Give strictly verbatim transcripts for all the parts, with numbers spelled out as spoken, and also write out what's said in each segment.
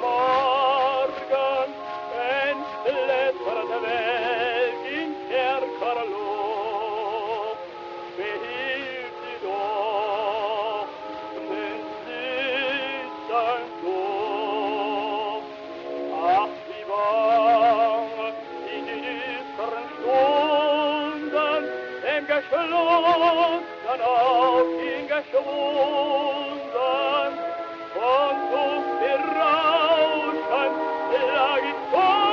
Morgen entblätterte Welt in stärkerer Luft, behielt sie doch den süßen Duft. Ach, wie bang in die düsteren Stunden dem geschlossen auf ihn geschwunden, von Duft berauschen lag ich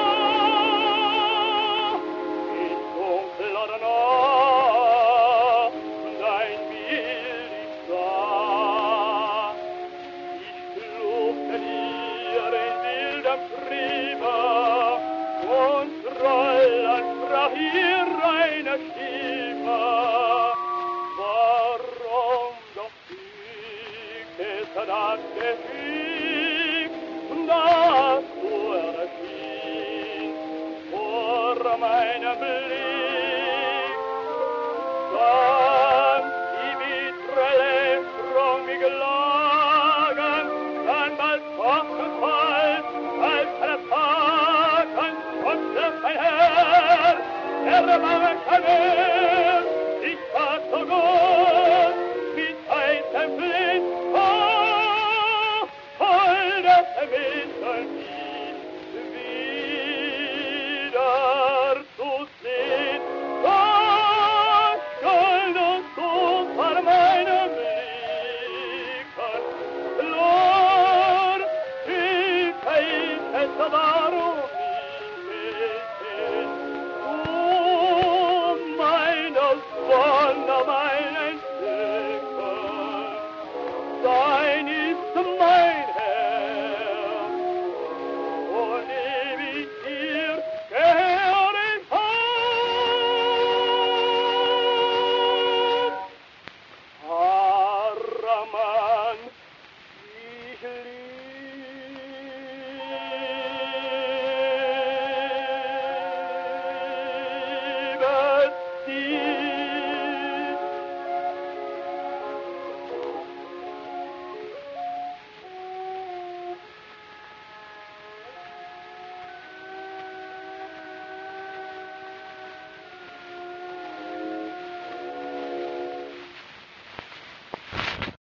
vor, in dunkler Nacht dein Bild ich sah. Ich fluchte dir in wildem Triebe, und rollend sprach ihr reine Stimme. Warum doch fügt es das Geschick, dass du erschien vor meinem Blick?